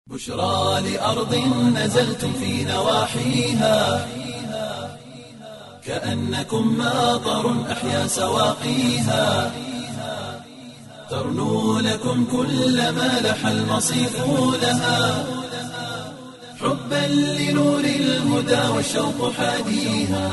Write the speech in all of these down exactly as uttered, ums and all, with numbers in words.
بشرى لأرض نزلتم في نواحيها كأنكم ماطر أحيا سواقيها ترنو لكم كل ما لح المصيف لها حبا لنور الهدى والشوق حاديها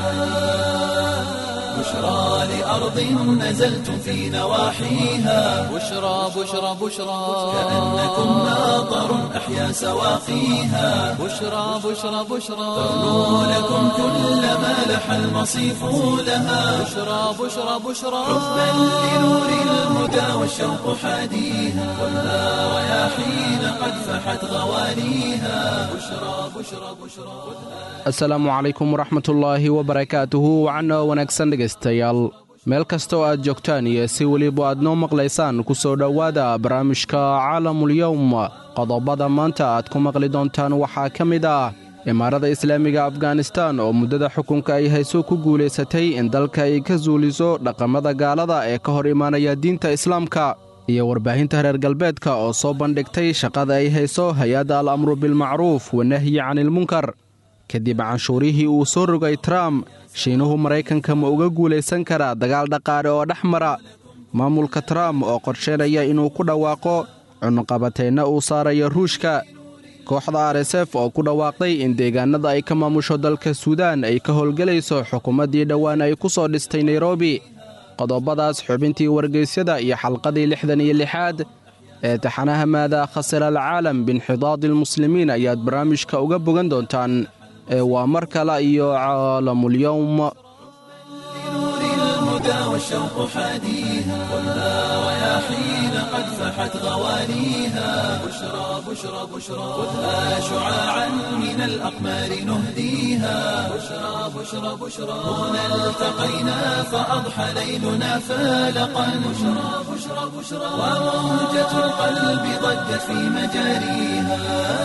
بشرى لأرض نزلتم في نواحيها بشرى بشرى بشرى كأنكم ماطر أحيا سواقيها بشرى بشرى بشرى ترنو لكم كل ما لح المصيف لها بشرى بشرى بشرى حبا لنور الهدى والشوق حاديها خذها رياحين قد فحت غوانيها بشرى بشرى بشرى asalaamu calaykum waraxmatullaahi wabarakaatuhu wacno wanaagsan dhegaystayaal meel kasta oo aad joogtaan iyo si weliba aad noo maqlaysaan ku soo dhowaada barnaamijka caalamulyowm qodobada maanta aad ku maqli doontaan waxaa ka mid ah imaarada islaamiga afghanistan oo muddada xukunka ay hayso ku guulaysatay in dalka ay ka suuliso dhaqamada gaalada ee ka hor imaanaya diinta islaamka iyo warbaahinta reer galbeedka oo soo bandhigtay shaqada ay hayso hay-adda al-amru bilmacruuf wanahyi canilmunkar kadib canshuurihii uu soo rogay trump shiinuhu maraykanka ma uga guulaysan karaa dagaal dhaqaale oo dhex mara maamulka trump oo qorsheynaya inuu ku dhawaaqo cunuqabateenna uu saarayo ruushka kooxda r s f oo ku dhawaaqday in deegaanada ay ka maamusho dalka suudaan ay ka howlgelayso xukuumaddii dhowaan ay ku soo dhistay nairobi qodobadaas xubintii wargeysyada iyo xalqadii lixdan iyo lixaad ee taxanaha maadaa khasira alcaalam biinxidaadi almuslimiin ayaad barnaamijka uga bogan doontaan ee waa mar kale iyo caalamulyowm لنور الهدى والشوق حاديها خذها رياحين قد فحت غوانيها بشرى بشرى بشرى خذها شعاعا من الأقمار نهديها بشرى بشرى بشرى هنا التقينا فأضحى ليلنا فالقا بشرى بشرى بشرى وموجة القلب ضجت في مجاريها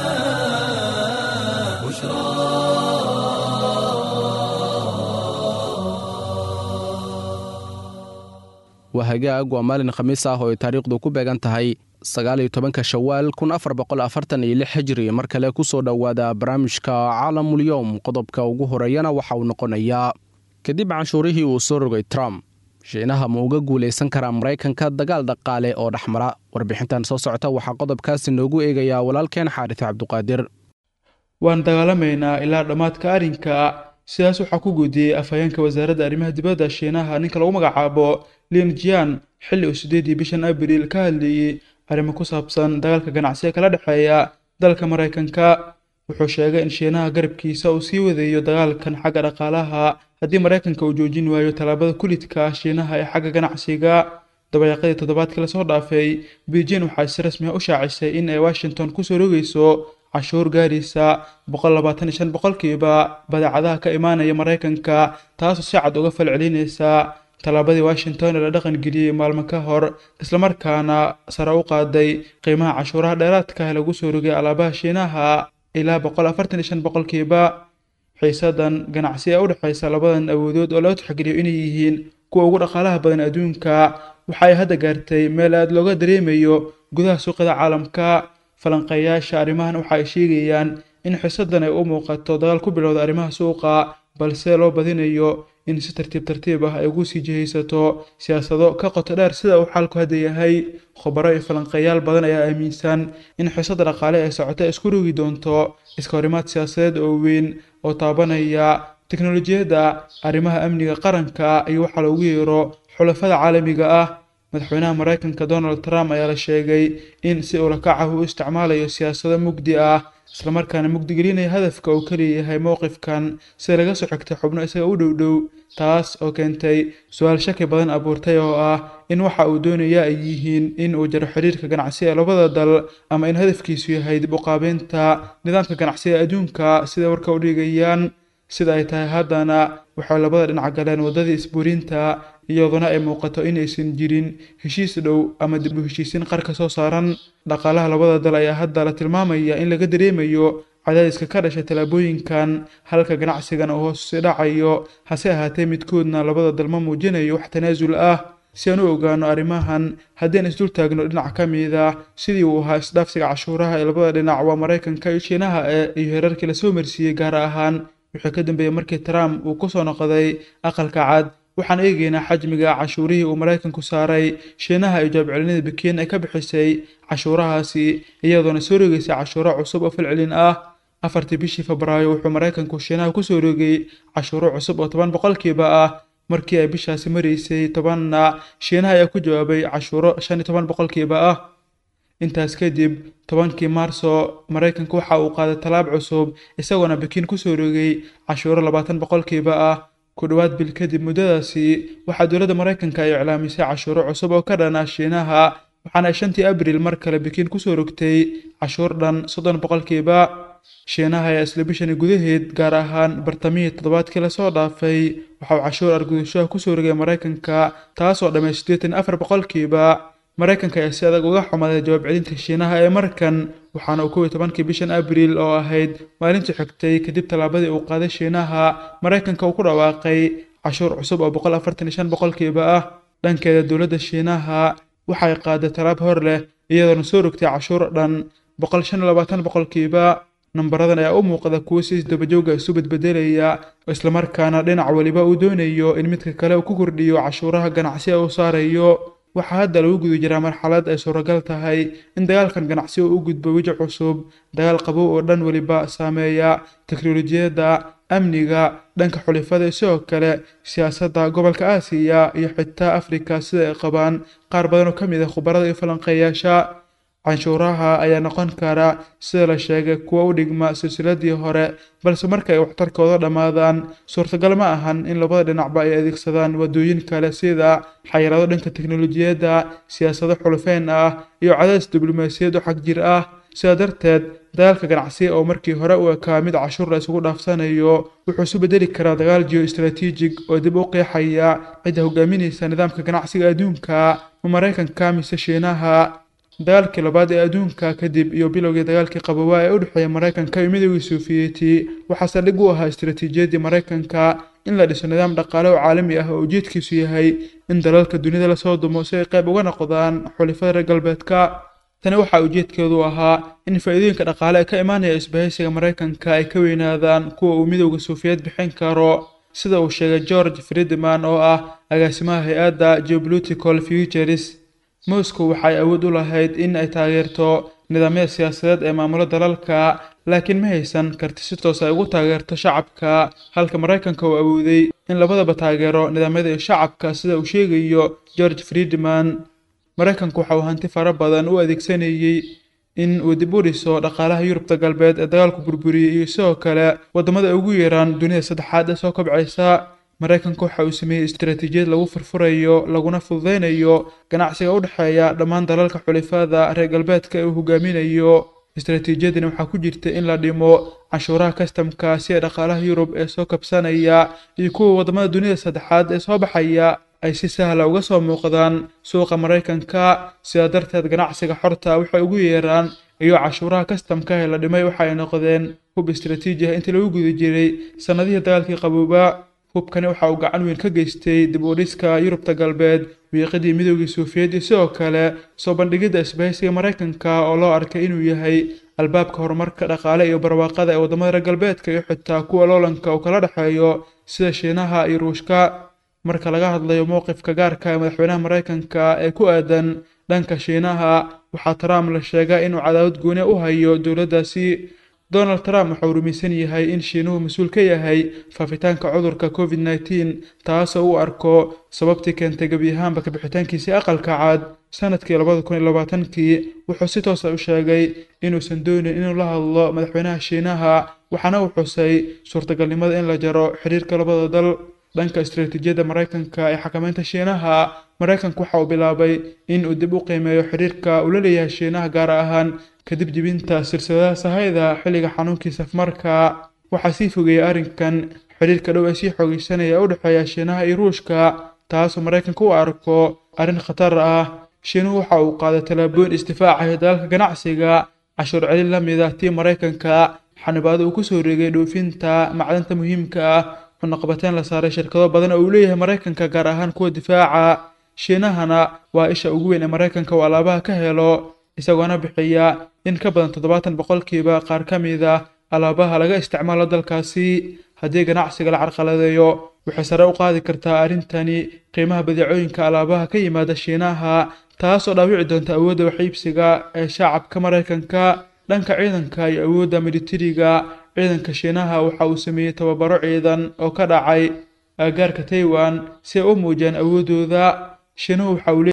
بشرى waa hagaag waa maalin khamiis ah oo ay taariikhdu ku beegan tahay sagaal iyo tobanka shawaal kun afar boqol afartan iyo lix hijri mar kale ku soo dhowaada barnaamijka caalamulyowm qodobka ugu horeeyana waxa uu noqonayaa kadib canshuurihii uu soo rogay trump shiinaha ma uga guulaysan karaa maraykanka dagaal dhaqaale oo dhexmara warbixintan soo socota waxaa qodobkaasi noogu eegayaa walaalkeen xaaris cabduqaadir waan dagaalamaynaa ilaa dhammaadka arrinka sidaas waxaa ku guudiyey afhayeenka wasaaradda arrimaha dibadda shiinaha ninka lagu magacaabo lin jian xilli uu sideedii bishan abriil ka hadlayey arrimo ku saabsan dagaalka ganacsiga kala dhexeeya dalka maraykanka wuxuu sheegay in shiinaha garabkiisa uu sii wadayo dagaalkan xagga dhaqaalaha haddii maraykanka uu joojin waayo tallaabada kulidka shiinaha ee xagga ganacsiga dabayaaqadii toddobaadkii lasoo dhaafay beijing waxaa si rasmi ah u shaacisay in ay washington kusoo rogayso cashuur gaaraysa boqol labaatan iyo shan boqolkiiba badeecadaha ka imaanaya maraykanka taasoo si cad uga falcelinaysa tallaabadii washington ee la dhaqan geliyey maalmo ka hor islamarkaana sare u qaaday qiimaha cashuuraha dheeraadka ah lagu soo rogay alaabaha shiinaha ilaa boqol afartan iyo shan boqolkiiba xiisadan ganacsi ee u dhexaysa labadan awoodood oo loo tixgeliyo inay yihiin kuwa ugu dhaqaalaha badan adduunka waxa ay hadda gaartay meel aad looga dareemayo gudaha suuqyada caalamka falanqeeyaasha arrimahan waxa ay sheegayaan in xiisadan ay u muuqato dagaal ku bilowda arrimaha suuqa balse loo badinayo in si tartiib tartiib ah ay ugu sii jihaysato siyaasado ka qoto dheer sida uu xaalku hadda yahay khubaro iyo falanqeeyaal badan ayaa aaminsan in xiisada dhaqaale ee socota isku rogi doonto iska horimaad siyaasadeed oo weyn oo taabanaya teknolojiyadda arrimaha amniga qaranka iyo waxa loogu yeero xulafada caalamiga ah madaxweynaha maraykanka donald trump ayaa la sheegay in si ulakac ah uu isticmaalayo siyaasado mugdi ah islamarkaana mugdigelinaya hadafka uu ka leeyahay mowqifkan sida laga soo xigtay xubno isaga u dhow dhow taas oo keentay su-aal shaki badan abuurtay oo ah in waxa uu doonaya ay yihiin in uu jaro xiriirka ganacsi ee labada dal ama in hadafkiisu yahay dib u qaabeynta nidaamka ganacsiga adduunka sida warka u dhigayaan sida ay tahay haddana waxay labada dhinac galeen waddadii isbuurinta iyaduna ay muuqato inaysan jirin heshiis dhow ama dib u heshiisiin qarka soo saaran dhaqaalaha labada dal ayaa hadda la tilmaamaya in laga dareemayo cadaadiska ka dhashay tallaabooyinkan halka ganacsigan uu hoos u dhacayo hase ahaatee midkoodna labada dal ma muujinayo wax tanaasul ah si aan u ogaano arrimahan haddii aan isdul taagno dhinac ka mid ah sidii uu ahaa isdhaafsiga cashuuraha ee labada dhinac waa Maraykanka iyo Shiinaha ee iyo heerarkii la soo marsiiyey gaar ahaan wixii ka dambeeyay markii Trump uu ku soo noqday aqalka cad waxaan eegaynaa xajmiga cashuurihii uu Maraykanku saaray Shiinaha iyo jawaab celinada Beijing ay ka bixisay cashuurahaasi iyadoona soo rogaysay cashuuro cusub oo falcelin ah afartii bishii Febraayo wuxuu Maraykanku Shiinaha ku soo rogay cashuuro cusub oo toban boqolkiiba ah markii ay bishaasi mareysay tobanna Shiinaha ayaa ku jawaabay cashuuro shan iyo toban boqolkiiba ah intaas kadib tobankii Maarso Maraykanku waxa uu qaaday talaab cusub isagoona Beijing ku soo rogay cashuuro labaatan boqolkiiba ah ku dhawaad bil kadib muddadaasi waxa dowladda Maraykanka ay iclaamisay cashuuro cusub oo ka dhan ah Shiinaha waxaana shantii Abriil mar kale Beijing ku soo rogtay cashuur dhan soddon boqolkiiba Shiinaha ayaa isla bishan gudaheed gaar ahaan bartamihii toddobaadkii la soo dhaafay waxa uu cashuur argudasho ku soo rogay Maraykanka taasoo dhammaysay siddeetan iyo afar boqolkiiba Maraykanka ayaa si adag uga xumaday jawaab celinta Shiinaha ee markan waxaana uu kow iyo tobankii bishan Abriil oo ahayd maalintii xigtay kadib talaabadii uu qaaday Shiinaha Maraykanka uu ku dhawaaqay cashuur cusub oo boqol afartan iyo shan boqolkiiba ah dhankeeda dowladda Shiinaha waxay qaaday talaab hor leh iyadoona soo rogtay cashuur dhan boqol shan iyo labaatan boqolkiiba nambaradan ayaa u muuqda kuwo si isdaba jooga isu bedbedelaya isla markaana dhinac waliba uu doonayo in midka kale uu ku kordhiyo cashuuraha ganacsiga uu saarayo waxa hadda lagu guda jiraa marxalad ay suuragal tahay in dagaalkan ganacsi uu u gudbo weji cusub dagaal qabow oo dhan waliba saameeya teknolojiyadda amniga dhanka xulifada sidoo kale siyaasadda gobolka Aasiya iyo xitaa Afrika sida ay qabaan qaar badan oo kamid ah khubarada iyo falanqeeyaasha canshuuraha ayaa noqon kara sida la sheegay kuwa u dhigma silsiladii hore balse marka ay waxtarkooda dhamaadaan suurtagal ma ahan in labada dhinacba ay adeegsadaan wadooyin kale sida xayiraado dhanka teknolojiyadda siyaasado xulufeen ah iyo cadaadis diblomaasiyad oo xag jir ah sidaa darteed dagaalka ganacsiga oo markii hore u ekaa mid cashuur la isugu dhaafsanayo wuxuu isu bedeli karaa dagaal geostrategic oo dib u qeexaya cidda hogaaminaysa nidaamka ganacsiga adduunka ma Maraykanka mise Shiinaha dagaalkii labaad ee adduunka kadib iyo bilowgii dagaalkii qaboobaa ee u dhexeeyay Maraykanka iyo Midowgii Sofiyeeti waxa saldhig u ahaa istiraatiijiyadda Maraykanka in la dhiso nidaam dhaqaale oo caalami ah oo ujeedkiisu yahay in dalalka dunida la soo dumo si ay qayb uga noqdaan xulafada reer galbeedka tani waxa ujeedkeedu ahaa in faa'iidooyinka dhaqaale ee ka imaanaya isbahaysiga Maraykanka ay ka weynaadaan kuwa uu Midowga Sofiyeet bixin karo sida uu sheegay George Friedman oo ah agaasimaha hay'adda Geopolitical Futures Moscow waxay awood u lahayd in ay taageerto nidaamyada siyaasadeed ee maamulka dalalka laakiin ma haysan karti si toos ah ugu taageerto shacabka halka Maraykanka uu awooday in labadaba taageero nidaamyada shacabka sida uu sheegayo George Friedman Maraykanku waxa uu hanti fara badan u adeegsanayay in uu dib u dhiso dhaqaalaha Yurubta galbeed ee dagaalku burburiyay iyo sidoo kale wadamada ugu yaraan dunida saddexaad ee soo kobcaysa Maraykanku waxa uu sameeyay istiraatiijiyad lagu furfurayo laguna fududeynayo ganacsiga u dhaxeeya dhammaan dalalka xulafada reer galbeedka ee uu hogaaminayo istiraatiijiyadani waxa ku jirta in la dhimo cashuuraha kastamka si ay dhaqaalaha Yurub ee soo kabsanaya iyo kuwa wadamada dunida saddexaad ee soo baxaya ay si sahal ah uga soo muuqdaan suuqa Maraykanka sida darteed ganacsiga xorta waxay ugu yeeraan iyo cashuuraha kastamka ee la dhimay waxay noqdeen hub istiraatiiji ah intii lagu guda jiray sanadihii dagaalkii qaboobaa hubkani waxa uu gacan weyn ka geystay dib u dhiska Yurubta galbeed wiiqadii Midowgii Sofiyeet sidoo kale soo bandhigida isbahaysiga Maraykanka oo loo arkay inuu yahay albaabka horumarka dhaqaale iyo barwaaqada ee wadamada reer galbeedka iyo xitaa kuwa loolanka uu kala dhaxeeyo sida Shiinaha iyo Ruushka marka laga hadlayo mowqifka gaarka ee madaxweynaha Maraykanka ee ku aadan dhanka Shiinaha waxa Trump la sheegay inuu cadaawad gooni u hayo dowladdaasi Donald Trump wuxuu rumaysan yahay in Shiinuhu mas'uul ka yahay faafitaanka cudurka COVID nineteen taasoo uu arko sababtii keentay gabi ahaanba ka bixitaankiisa aqalka cad sanadkii laba kun iyo labaatan-kii wuxuu si toos ah u sheegay inuusan doonin inuu la hadlo madaxweynaha Shiinaha waxaana uu xusay suurtagalnimada in la jaro xiriirka labada dal dhanka istiraatiijiyadda Maraykanka ee xakamaynta Shiinaha Maraykanku waxa uu bilaabay in uu dib u qiimeeyo xiriirka uu la leeyahay Shiinaha gaar ahaan kadib jibinta silsiladaha sahayda xilliga xanuunkii safmarka waxa sii fogeeyay arrinkan xiriirka dhow ee sii xoogaysanaya u dhaxeeya Shiinaha iyo Ruushka taasoo Maraykanku u arko arrin khatar ah Shiinuhu waxa uu qaaday talaabooyin isdifaaca dalka ganacsiga cashuur celin la mid ah tii Maraykanka xanibaado uu ku soo reegay dhoofinta macdanta muhiimka ah cunaqabateen la saaray shirkado badan oo uu leeyahay Maraykanka gaar ahaan kuwa difaaca shiinahana waa isha ugu weyn ee maraykanka oo alaabaha ka helo isagoona bixiya in ka badan toddobaatan boqolkiiba qaar ka mid ah alaabaha laga isticmaalo dalkaasi haddii ganacsiga la carqaladeeyo waxay sare u qaadi kartaa arrintani qiimaha badeecooyinka alaabaha ka yimaada shiinaha taasoo dhaawici doonta awoodda wax iibsiga ee shacabka maraykanka dhanka ciidanka iyo awoodda militariga ciidanka shiinaha waxa uu sameeyey tababaro ciidan oo ka dhacay agagaarka Taiwan si ay u muujiyaan awoodooda shiinuhu waxa uu